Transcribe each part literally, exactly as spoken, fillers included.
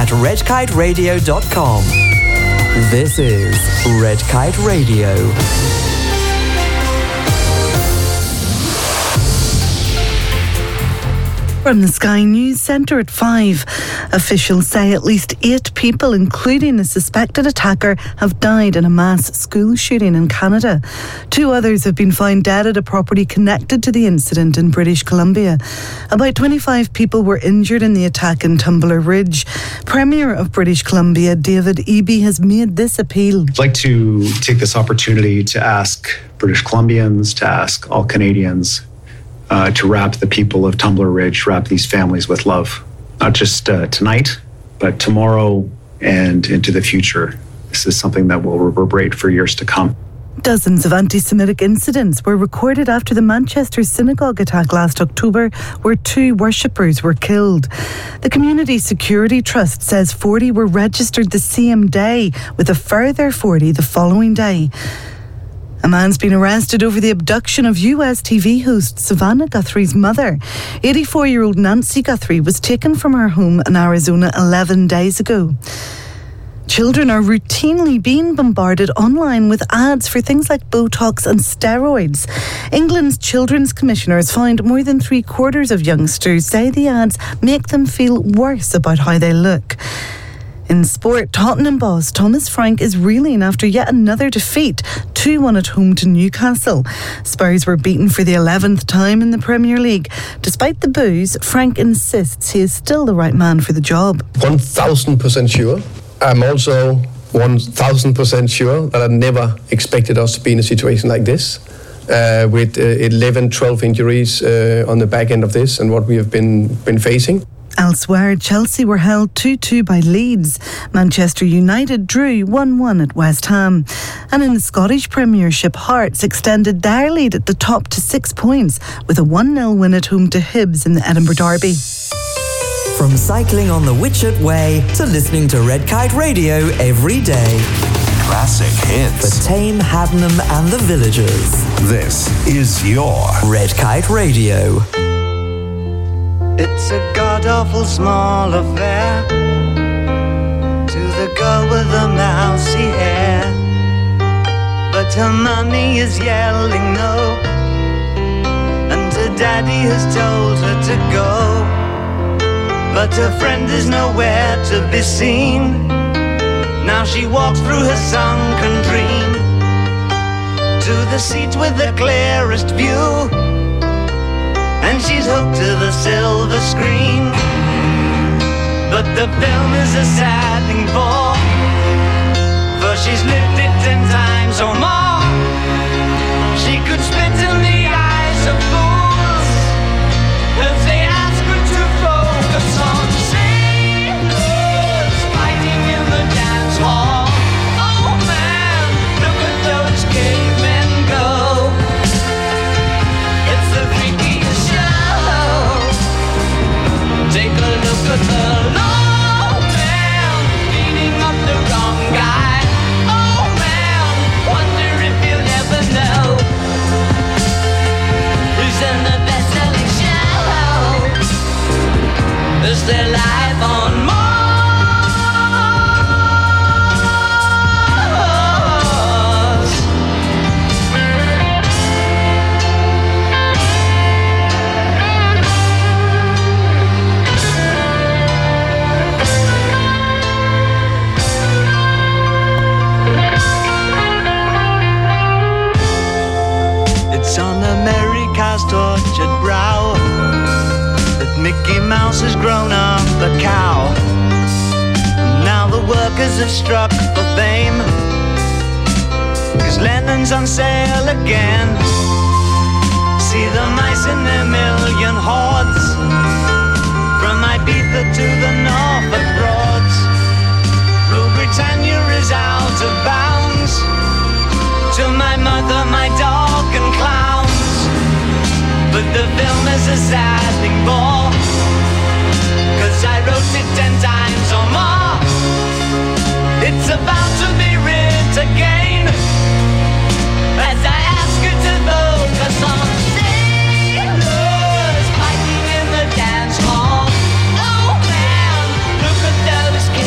at red kite radio dot com. This is Red Kite Radio. From the Sky News Centre at five. Officials say at least eight people, including a suspected attacker, have died in a mass school shooting in Canada. Two others have been found dead at a property connected to the incident in British Columbia. About twenty-five people were injured in the attack in Tumbler Ridge. Premier of British Columbia, David Eby, has made this appeal. I'd like to take this opportunity to ask British Columbians, to ask all Canadians, Uh, to wrap the people of Tumbler Ridge, wrap these families with love. Not just uh, tonight, but tomorrow and into the future. This is something that will reverberate for years to come. Dozens of anti-Semitic incidents were recorded after the Manchester synagogue attack last October, where two worshippers were killed. The Community Security Trust says forty were registered the same day, with a further forty the following day. A man's been arrested over the abduction of U S T V host Savannah Guthrie's mother. eighty-four-year-old Nancy Guthrie was taken from her home in Arizona eleven days ago. Children are routinely being bombarded online with ads for things like Botox and steroids. England's Children's Commissioner has found more than three quarters of youngsters say the ads make them feel worse about how they look. In sport, Tottenham boss Thomas Frank is reeling after yet another defeat, two one at home to Newcastle. Spurs were beaten for the eleventh time in the Premier League. Despite the boos, Frank insists he is still the right man for the job. one thousand percent sure. I'm also one thousand percent sure that I never expected us to be in a situation like this. Uh, with uh, eleven, twelve injuries uh, on the back end of this and what we have been, been facing. Elsewhere, Chelsea were held two two by Leeds. Manchester United drew one one at West Ham. And in the Scottish Premiership, Hearts extended their lead at the top to six points with a one nil win at home to Hibs in the Edinburgh Derby. From cycling on the Witchett Way to listening to Red Kite Radio every day. Classic hits. For Tame, Haddenham and the Villagers. This is your Red Kite Radio. It's a god-awful small affair to the girl with the mousy hair, but her mummy is yelling no, and her daddy has told her to go, but her friend is nowhere to be seen. Now she walks through her sunken dream to the seat with the clearest view, and she's hooked to the silver screen. But the film is a sad thing for, for she's lived it ten times or more. She could spit in the eyes of fools if they ask her to focus on sailors fighting in the dance hall. Oh man, look at those cavemen go. It's the freakiest show. Take a look at the long man beating up the wrong guy. Oh man, wonder if you'll ever know who's in the best-selling show. Is there life on Mars? It's on America's tortured brow that Mickey Mouse has grown up a cow. And now the workers have struck for fame, 'cause Lennon's on sale again. See the mice in their million hordes, from Ibiza to the Norfolk Broads. Rule Britannia is out of bounds, to my mother, my dog and clowns. But the film is a sad thing more, 'cause I wrote it ten times or more. It's about to be writ again, as I ask you to focus on sailors fighting in the dance hall. Oh man, look at those kids.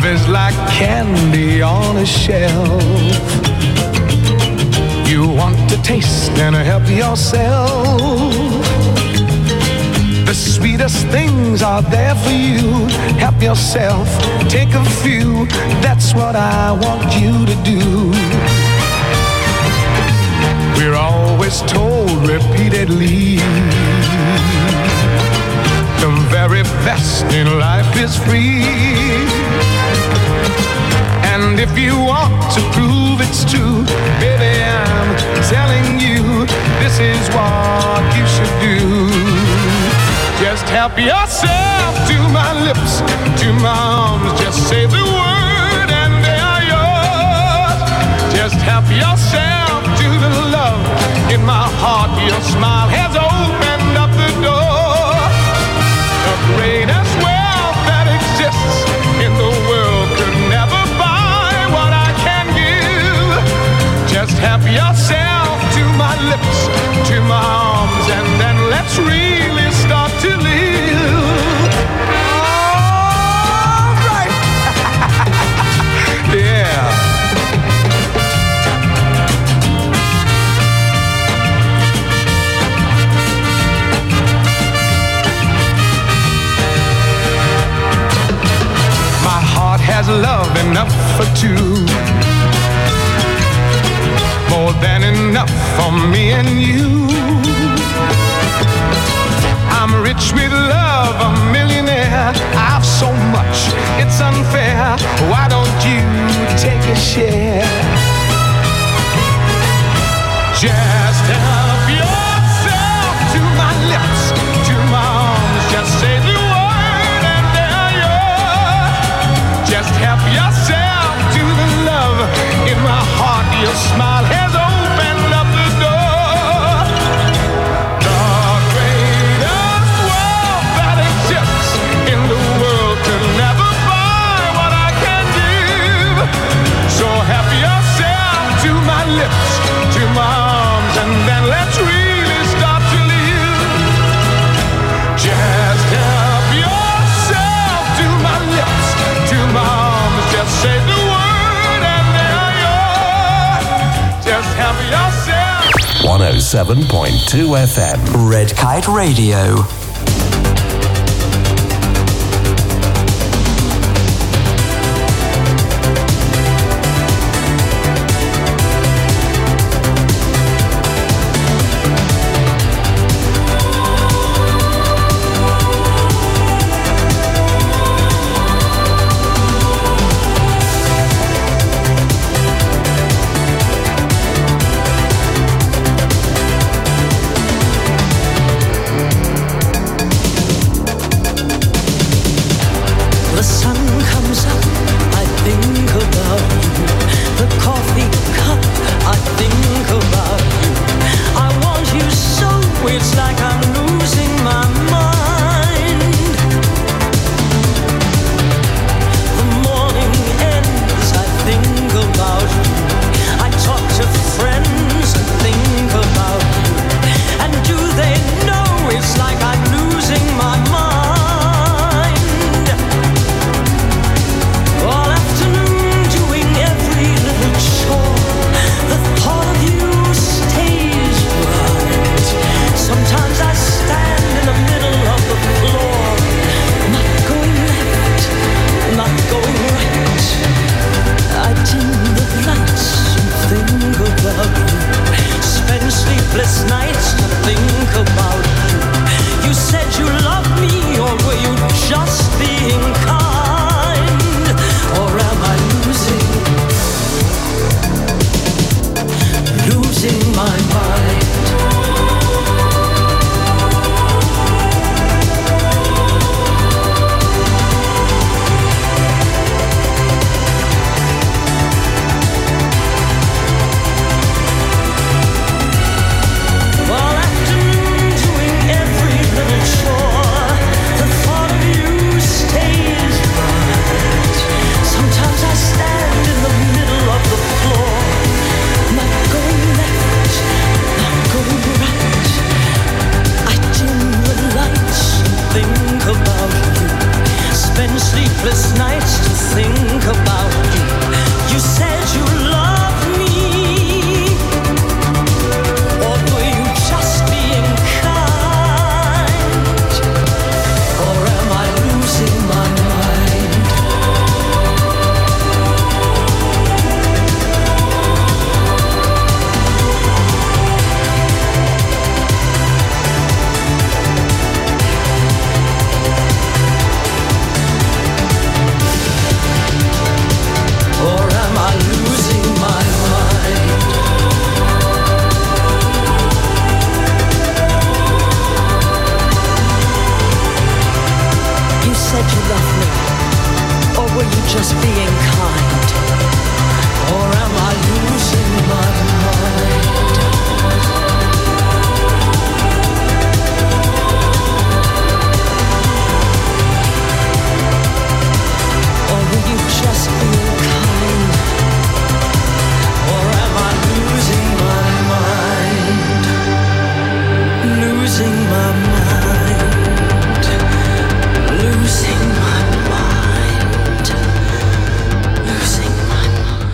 Love is like candy on a shelf. You want to taste and help yourself. The sweetest things are there for you. Help yourself, take a few. That's what I want you to do. We're always told repeatedly the very best in life is free. And if you want to prove it's true, baby, I'm telling you, this is what you should do. Just help yourself to my lips, to my arms. Just say the word and they are yours. Just help yourself to the love in my heart. Your smile has opened up the door. The greatest wealth that exists in the world could never buy what I can give. Just help yourself to my lips, to my arms, and then let's really start to live. All right. Yeah. My heart has love enough for two, more than enough for me and you. I'm rich with love, a millionaire. I've so much, it's unfair. Why don't you take a share? Just help yourself to my lips, to my arms. Just say the word and they're yours. Just help yourself to the love in my heart. Your smile has opened up the door. The greatest wealth that exists in the world could never buy what I can give. So help yourself to my lips, to my arms, and then let's really start to live. Just help yourself to my lips, to my arms. Just say the word and they're yours. Just help yourself. one oh seven point two F M. Red Kite Radio. spend sleepless nights to think about you. You said you loved me, or were you just being kind? Or am I losing my mind? Or am I losing my mind? You said you loved me, or were you just being kind? Or am I losing my mind? Or were you just being kind? Or am I losing my mind? Losing my mind. Losing my mind. Losing my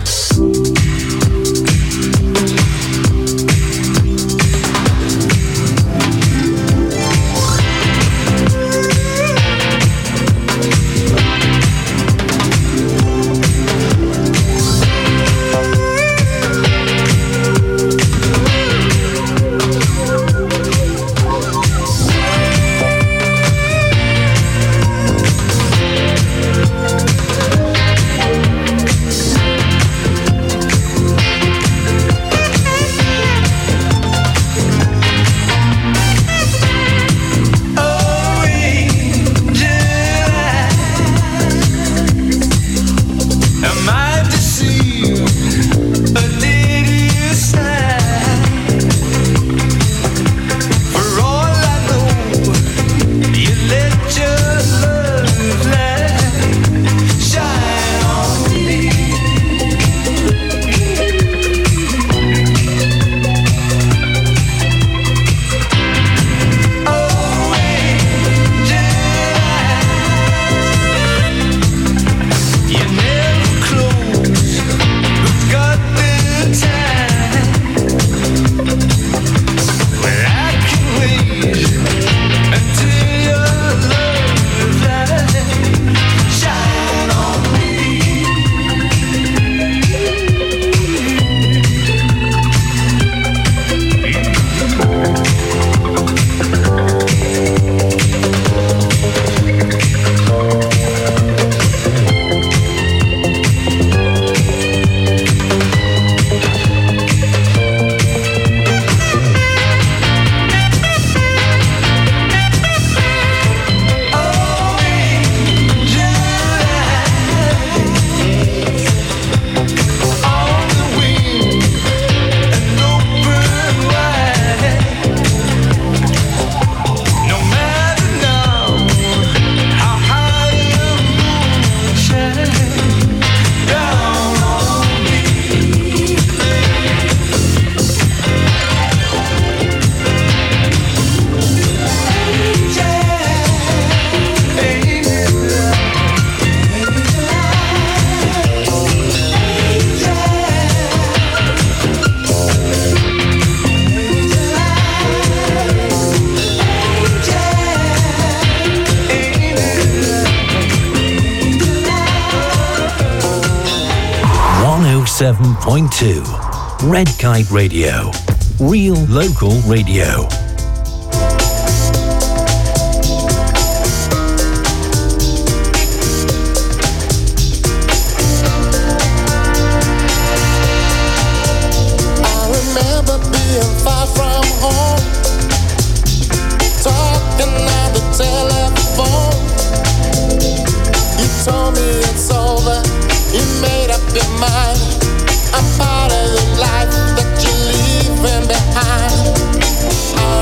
Am I deceived, or did you say? For all I know, you let your love light shine on me. Oh, angel, you never close, but got the time. Well, I can wait until your love light shine on me. Oh, angel eyes on the wing and open wide. No matter now how high the moon shines down on me. one oh seven point two Red Kite Radio. Real local radio. I remember being far from home, talking on the telephone. You told me it's over, you made up your mind. I'm part of the life that you're leaving behind. I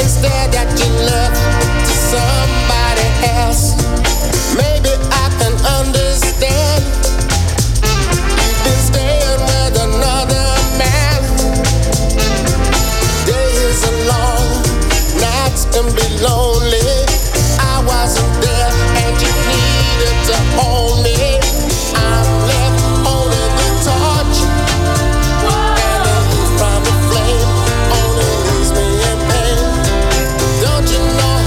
instead that you left to somebody else. Maybe I can understand. You've been staying with another man. Days are long, nights can be lonely. I wasn't there and you needed to hold me. I'm left holding the torch, and from the flame only leaves me in pain. Don't you know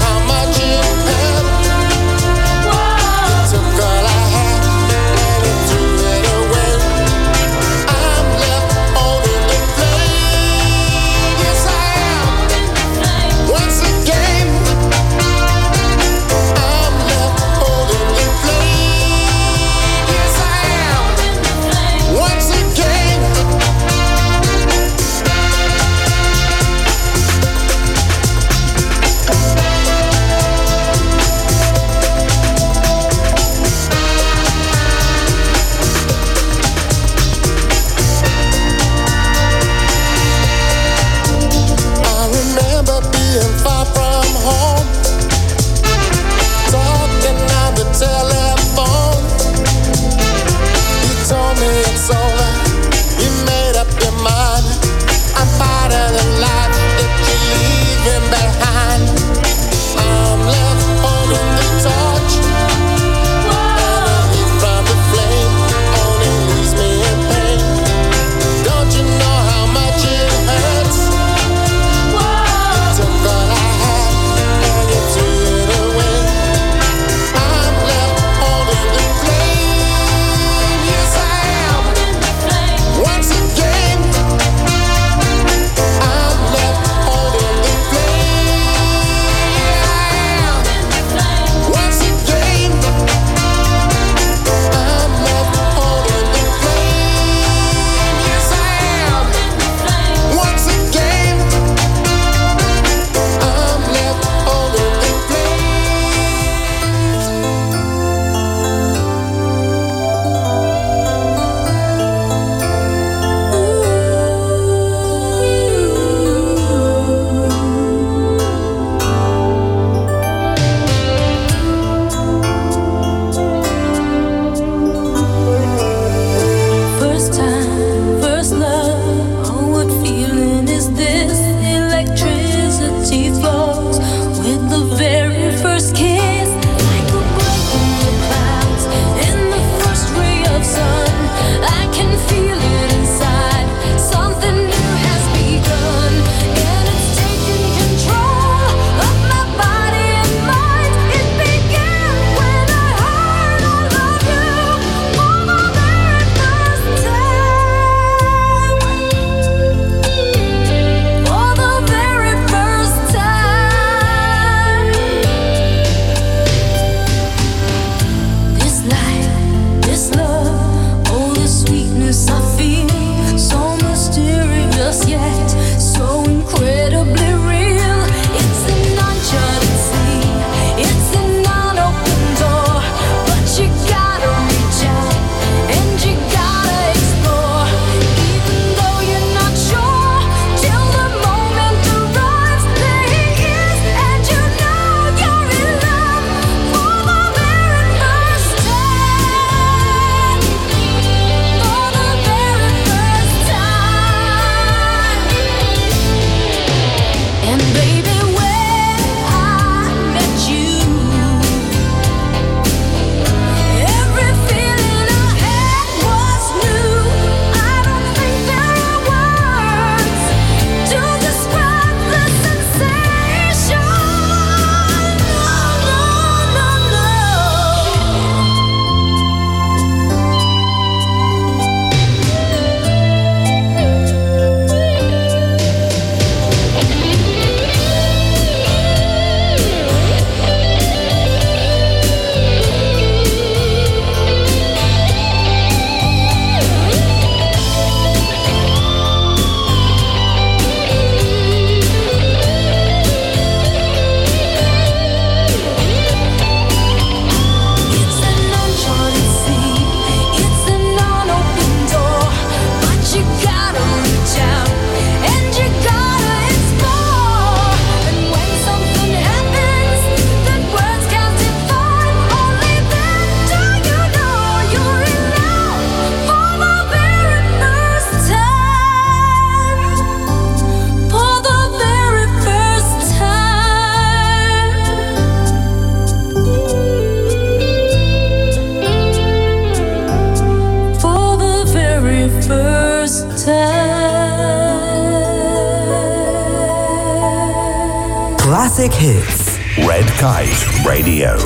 classic hits. Red Kite Radio.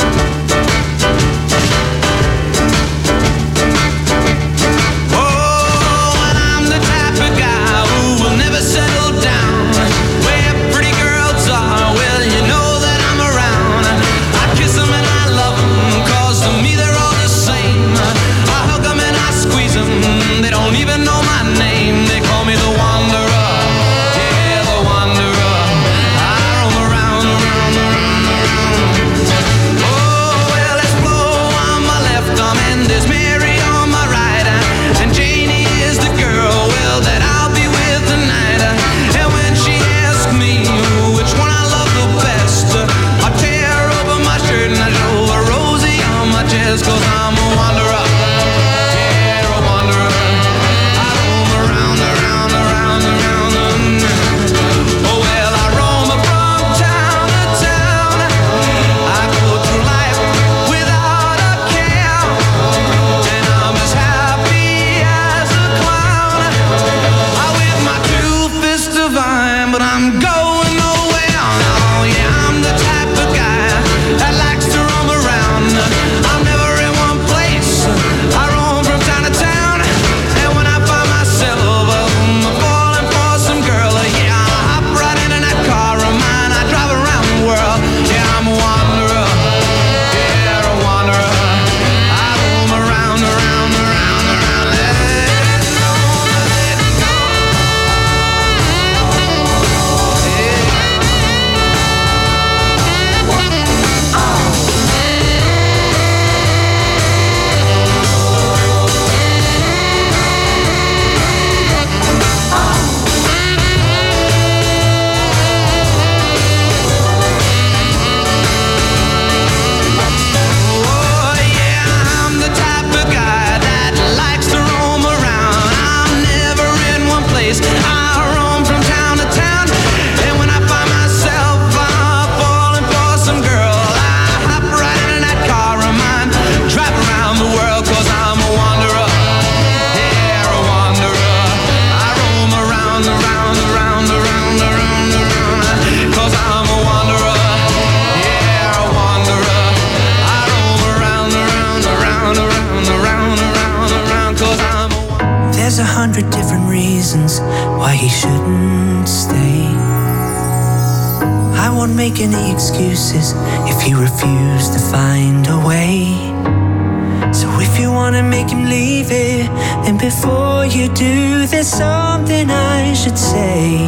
If you refuse to find a way, so if you wanna make him leave it, then before you do, there's something I should say.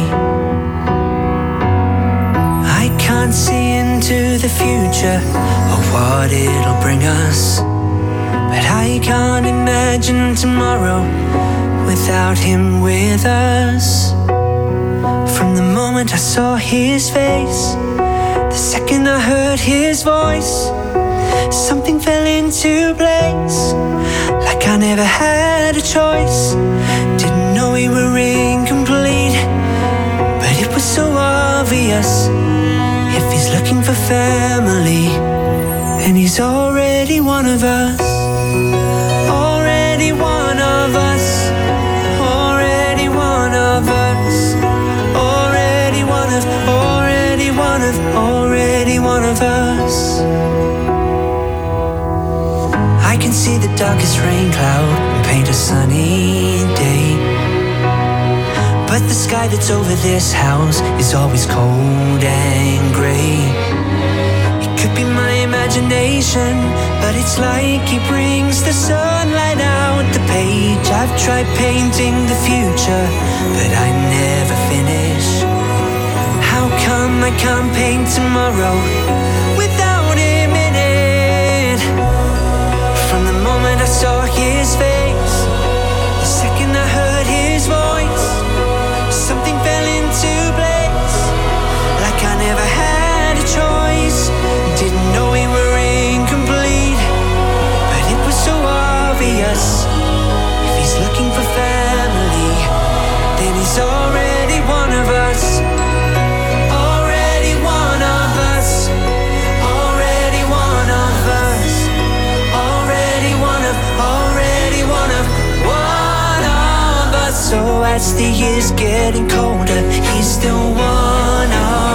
I can't see into the future or what it'll bring us, but I can't imagine tomorrow without him with us. From the moment I saw his face, the second I heard his voice, something fell into place, like I never had a choice. Didn't know we were incomplete, but it was so obvious. If he's looking for family, then he's already one of us. Already one of us. Already one of us. Already one of, already one of, already one of us. I can see the darkest rain cloud and paint a sunny day, but the sky that's over this house is always cold and grey. It could be my imagination, but it's like he brings the sunlight out the page. I've tried painting the future, but I never finish. How come I can't paint tomorrow without him in it? From the moment I saw his face, the second I heard his voice, something fell into place, like I never had a choice. Didn't know we were incomplete, but it was so obvious. If he's looking for family, then he's already one of us. Already one of us. Already one of us. Already one of, already one of, one of us. So as the years getting colder, he's still one of us.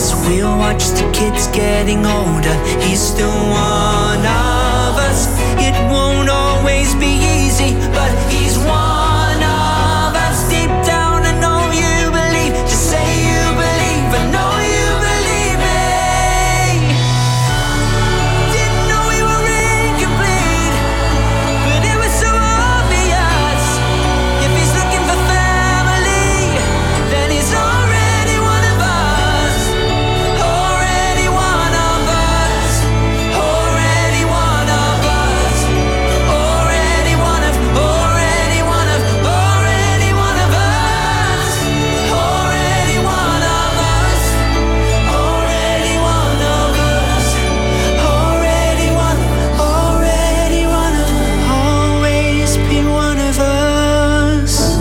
us. We'll watch the kids getting older. He's still one of us. It won't always be easy, but he's one of us. Deep down, I know you believe. Just say you believe. I know you believe me. Didn't know we were incomplete, but it was so obvious. If he's looking for family, then he's already one of us. Already one of us. Already one of us. Already one of. Already one of. Already one of us. Already one of us. Already one of us. Already one. Already one of. Always be one of us.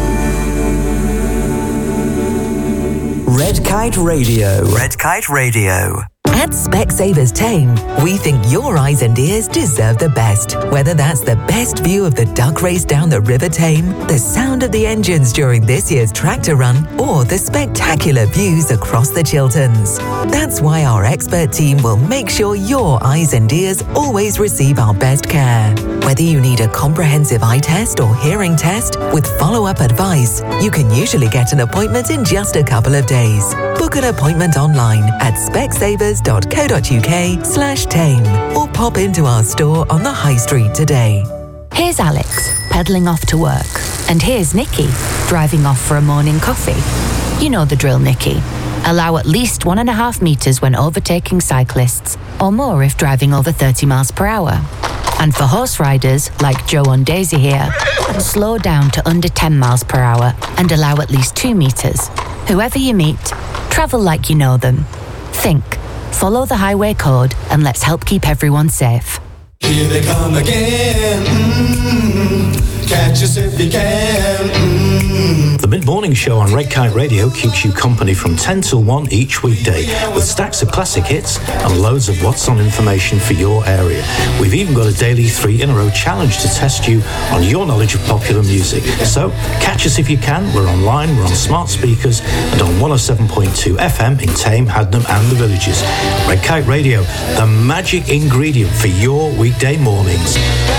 Red Kite Radio. Red Kite Radio. At Specsavers Tame, we think your eyes and ears deserve the best. Whether that's the best view of the duck race down the River Tame, the sound of the engines during this year's tractor run, or the spectacular views across the Chilterns. That's why our expert team will make sure your eyes and ears always receive our best care. Whether you need a comprehensive eye test or hearing test with follow-up advice, you can usually get an appointment in just a couple of days. Book an appointment online at specsavers.co.uk slash tame or pop into our store on the High Street today. Here's Alex, pedalling off to work. And here's Nikki, driving off for a morning coffee. You know the drill, Nikki. Allow at least one and a half metres when overtaking cyclists, or more if driving over thirty miles per hour. And for horse riders, like Joe and Daisy here, slow down to under ten miles per hour and allow at least two metres. Whoever you meet, travel like you know them. Think, follow the highway code, and let's help keep everyone safe. Here they come again. Mm-hmm. Catch us if you can. Mm-hmm. The mid-morning show on Red Kite Radio keeps you company from ten till one each weekday, with stacks of classic hits and loads of what's on information for your area. We've even got a daily three-in-a-row challenge to test you on your knowledge of popular music. So, catch us if you can. We're online, we're on smart speakers, and on one oh seven point two F M in Tame, Hadnam and the Villages. Red Kite Radio, the magic ingredient for your weekday mornings.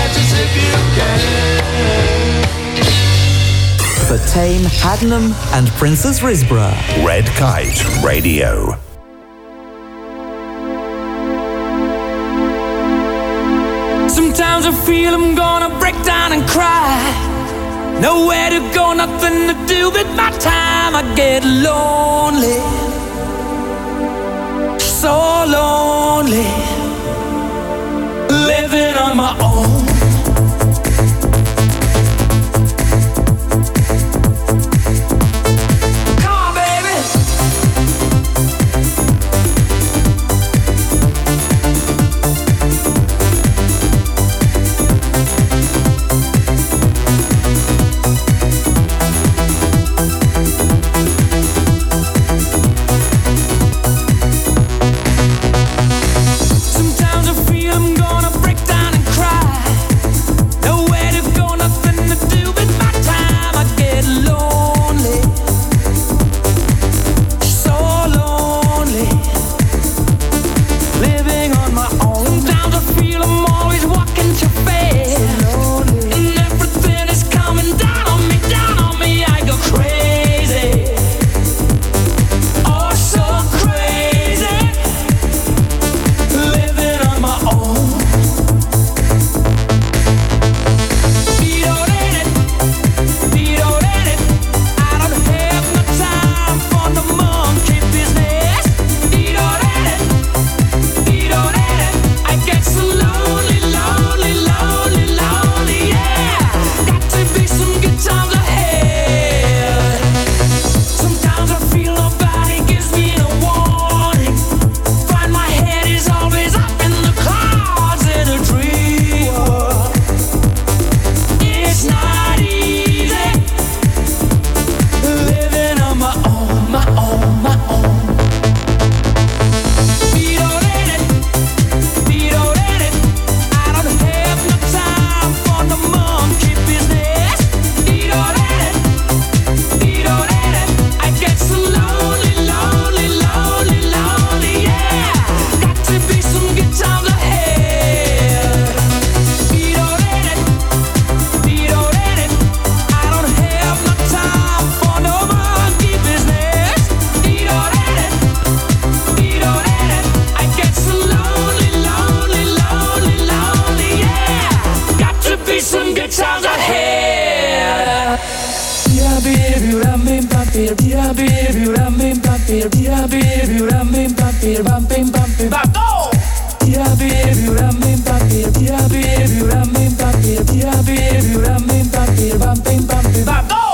For Tame, Haddenham and Princess Risborough. Red Kite Radio. Sometimes I feel I'm gonna break down and cry. Nowhere to go, nothing to do with my time. I get lonely, so lonely, living on my own. Sometimes I feel I'm gonna break down and cry. bam bim bam bim bam go. Tira baby ram bim bam bim, tira baby ram bim bam bim, tira baby ram bim bam bim bam bim bam bim bam go.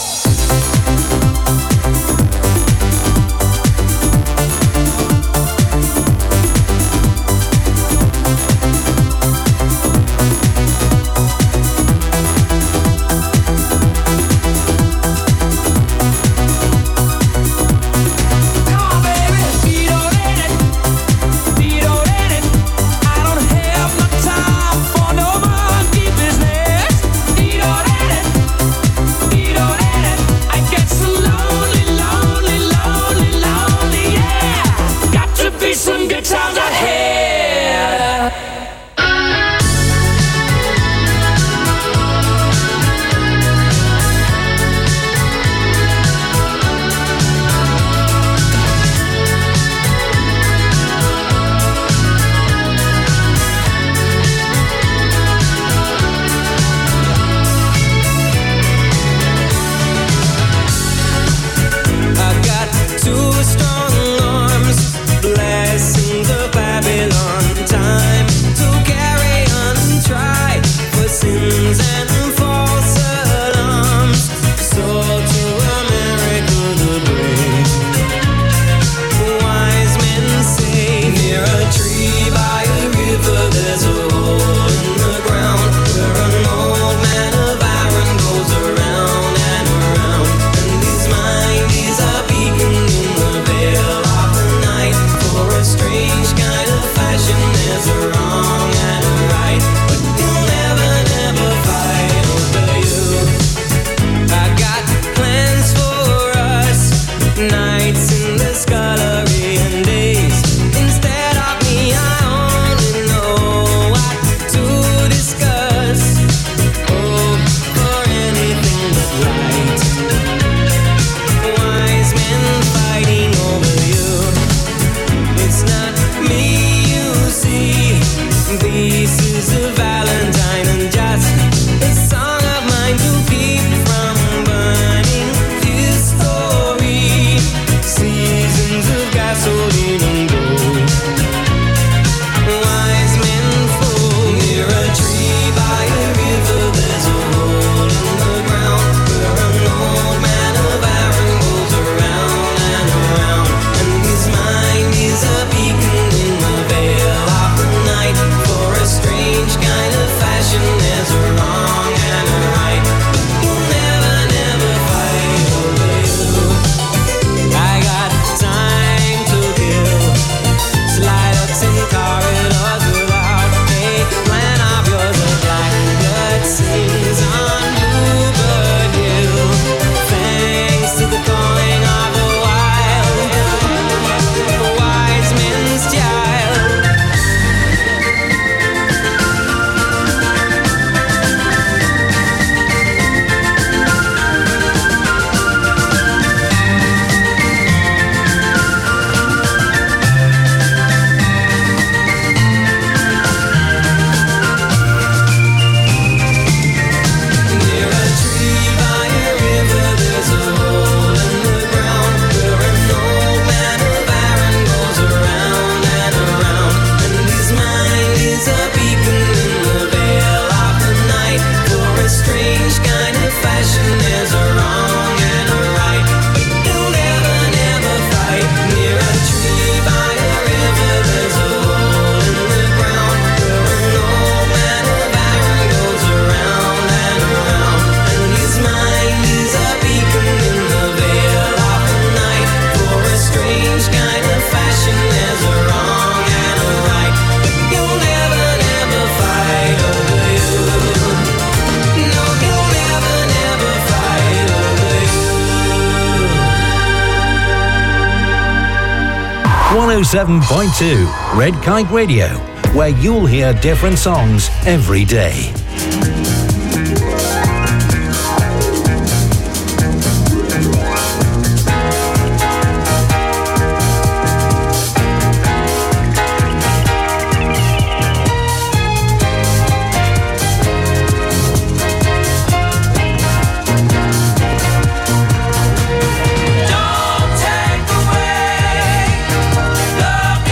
one oh seven point two Red Kite Radio, where you'll hear different songs every day. Don't take away the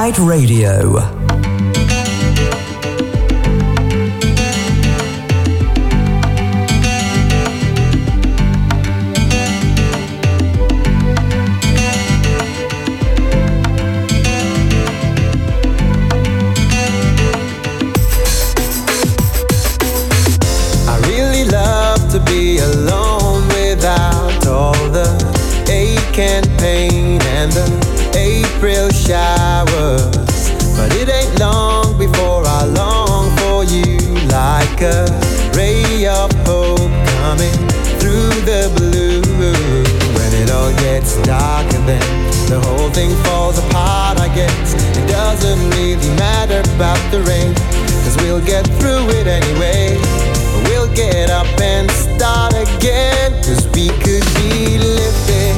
Kite Radio. Be alone without all the ache and pain and the April showers. But it ain't long before I long for you, like a ray of hope coming through the blue. When it all gets dark and then the whole thing falls apart, I guess it doesn't really matter about the rain, 'cause we'll get through it anyway. We'll get up and start again, 'cause we could be lifted,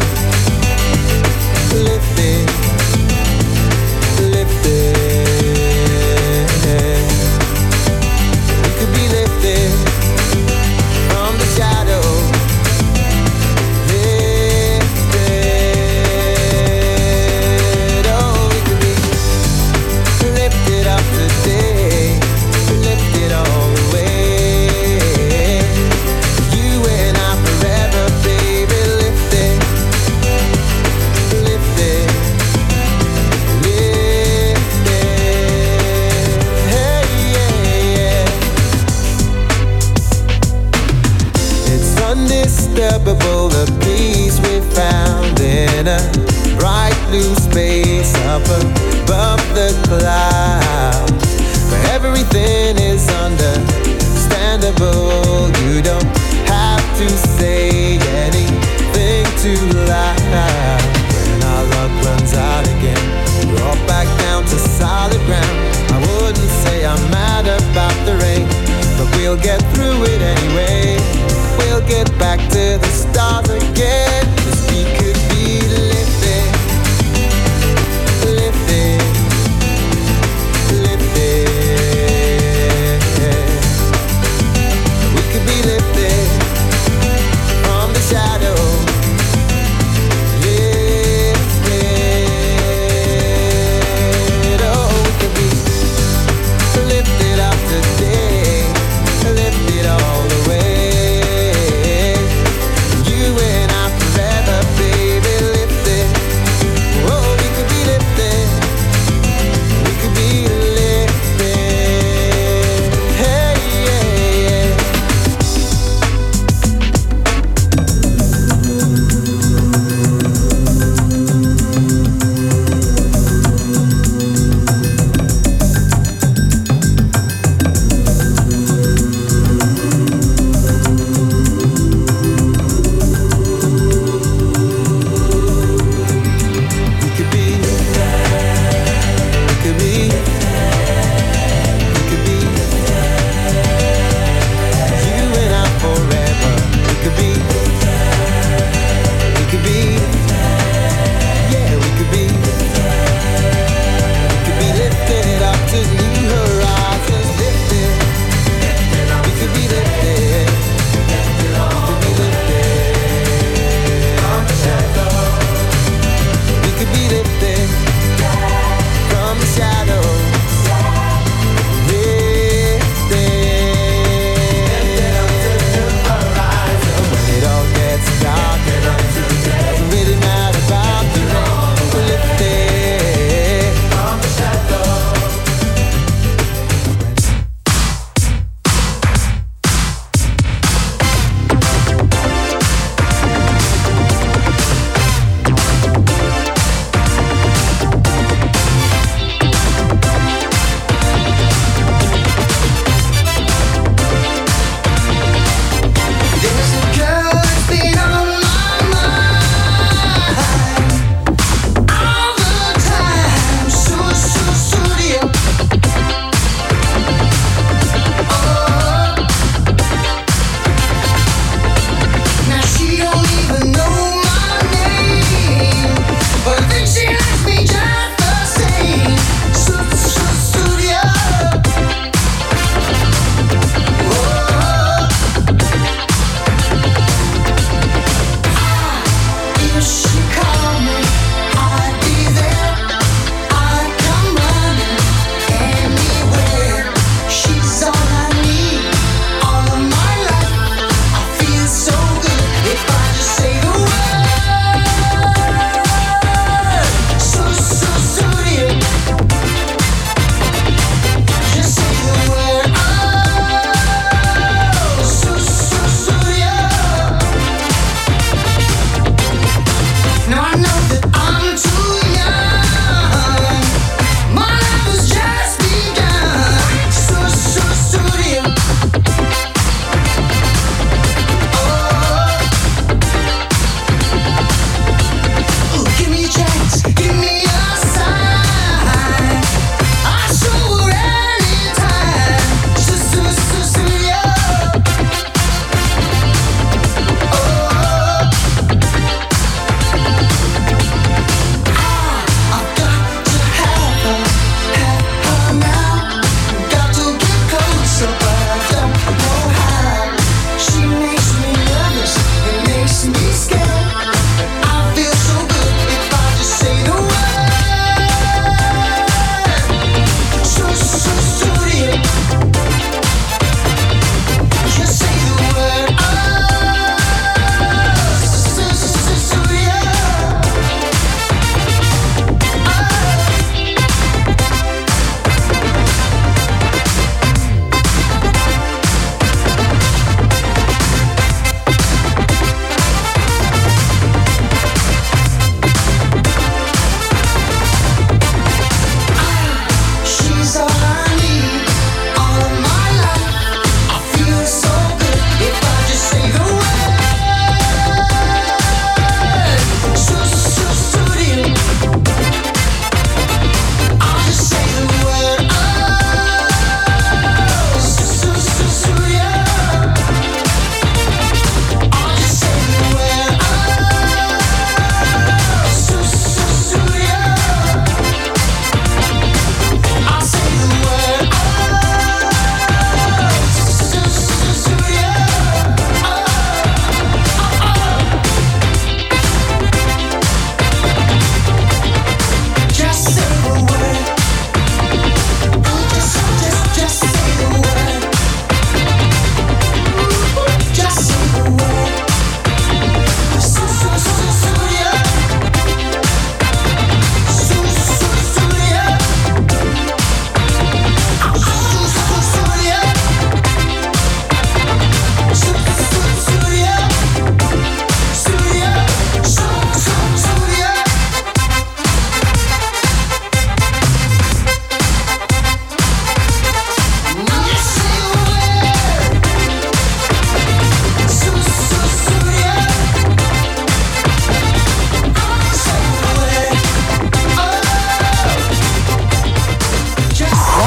lifted, lifted. We could be lifted from the shadow, lifted. Oh, we could be lifted up today, lifted all the way. Undisturbable, the peace we found in a bright blue space up above the clouds, where everything is understandable. You don't have to say anything too loud. When our luck runs out again, we're all back down to solid ground. I wouldn't say I'm mad about the rain, but we'll get through it anyway. We'll get back to the stars again, 'cause we could be lifted, lifted,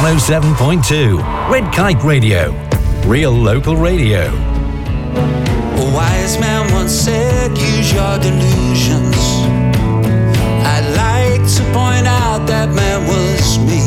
oh seven point two. Red Kite Radio. Real local radio. A wise man once said, use your delusions. I'd like to point out that man was me.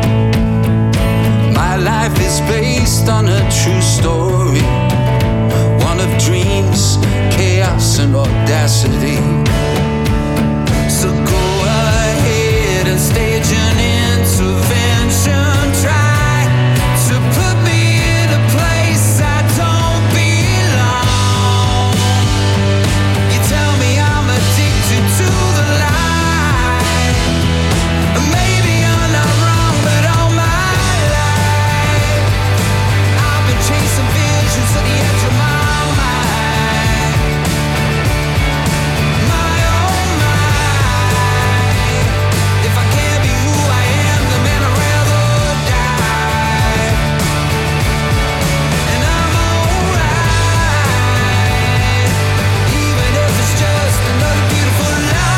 My life is based on a true story, one of dreams, chaos and audacity. So go ahead and stage an intervention. Try to put me in a place I don't belong. You tell me I'm addicted to the lie. Maybe I'm not wrong, but all my life I've been chasing visions to the edge of my mind. My oh my, if I can't be who I am, then man I'd rather die. And I'm alright, even if it's just another beautiful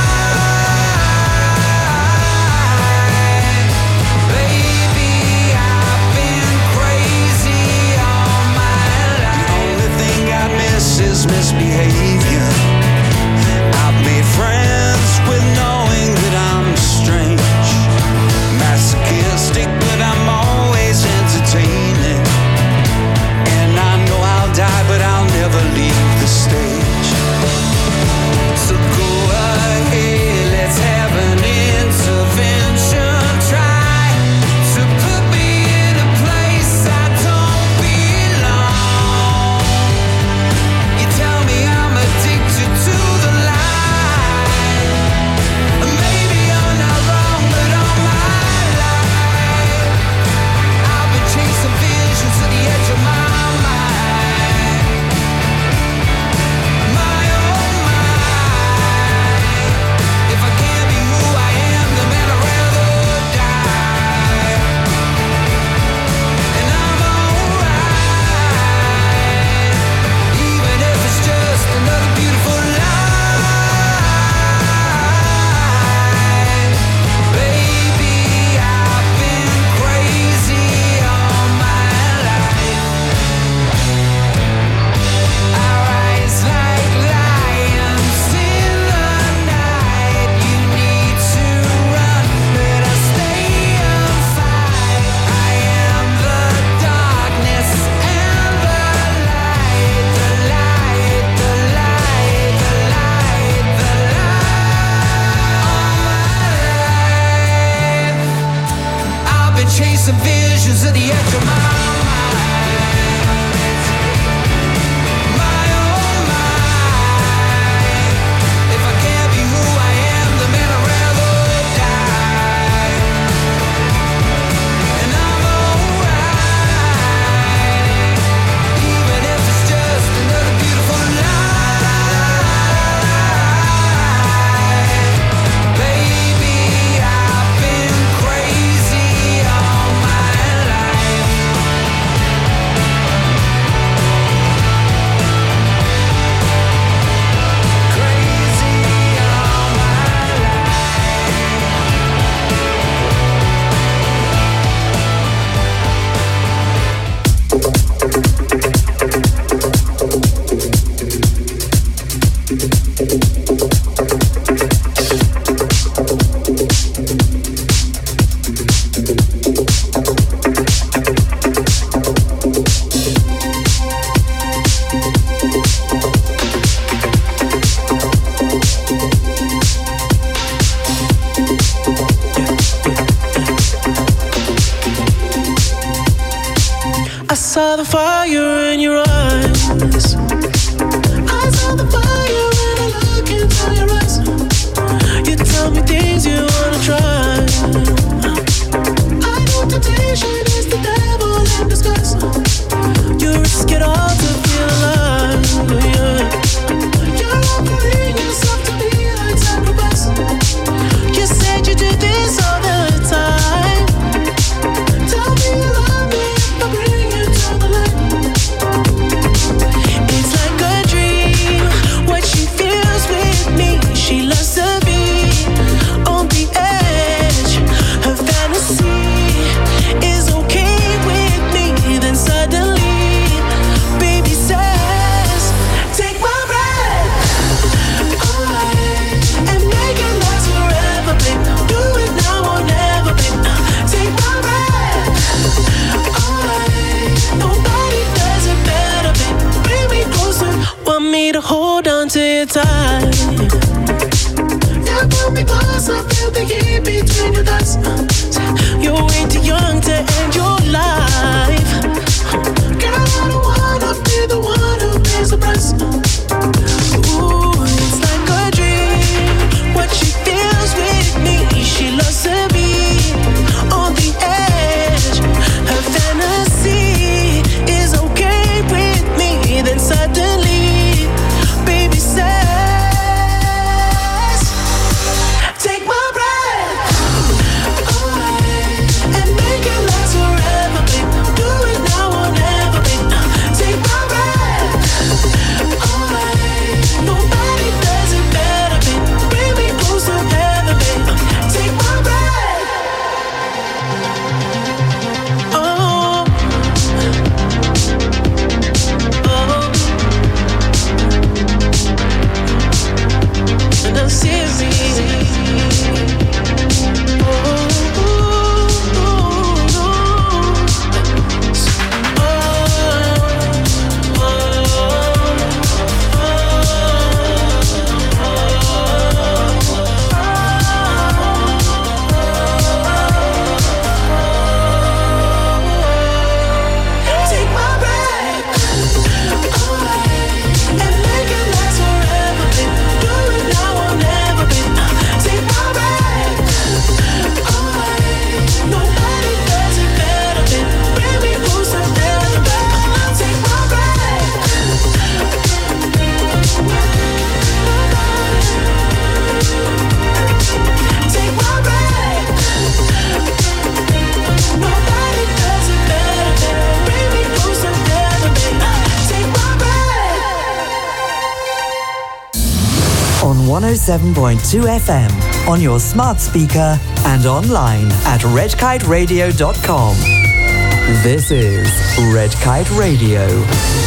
lie. Baby, I've been crazy all my life. The only thing I miss is misbehavior. I've made friends with knowing that I'm strange, masochistic, but I'm always entertaining. And I know I'll die, but I'll never leave the stage. So go ahead, let's have an intervention. Try to put me in a place I don't belong. You tell me I'm addicted to the lie. Maybe I'm not wrong, but all my life I've been chasing visions to the edge of my mind. My oh my, if I can't be who I am, then man I'd rather die. And I'm alright, even if it's just another beautiful lie. Baby, I've been crazy all my life. I rise like lions in the night. You need to run, but I stay and fight. I am the darkness and the light, the light, the light, the light, the light. I've been chasing visions at the edge of my mind. My oh my, if I can't be who I am, then man I'd rather die. And I'm alright, even if it's just another beautiful lie. Baby, I've been crazy all my life. Crazy all my I saw the fire in your eyes. I saw the fire when I look into your eyes. You tell me things you wanna try. I know temptation is the devil in disguise. You risk it all to feel alive. Yeah. You're offering yourself to be like sacrifice. You said you do this all the time. Tell me you love me if I bring you to the light. It's like a dream, what she feels with me. She loves to be on the edge. Her fantasy is a to your time. Now pull me closer, feel the heat between your thighs. You're way too young to end your life. Girl, I don't wanna be the one who pays the price. Ooh, it's like a dream. What she feels with me, she loves to be on the edge. Her fantasy is okay with me. Then suddenly, baby says, take my breath away and make it last forever, babe. Do it now or never, babe. Take my breath away. Nobody does it better, babe. Bring me close to heaven, babe. Take my breath. Oh, oh. And I'm serious. Take my breath away and make it last forever, babe. Do it now or never, babe. Take my breath away. Nobody does it better, babe. Bring me close to heaven, babe. Take my breath. Take my breath. Nobody does it better, babe. Bring me close to heaven, babe. Take my breath. On one oh seven point two F M, on your smart speaker and online at red kite radio dot com. This is Red Kite Radio.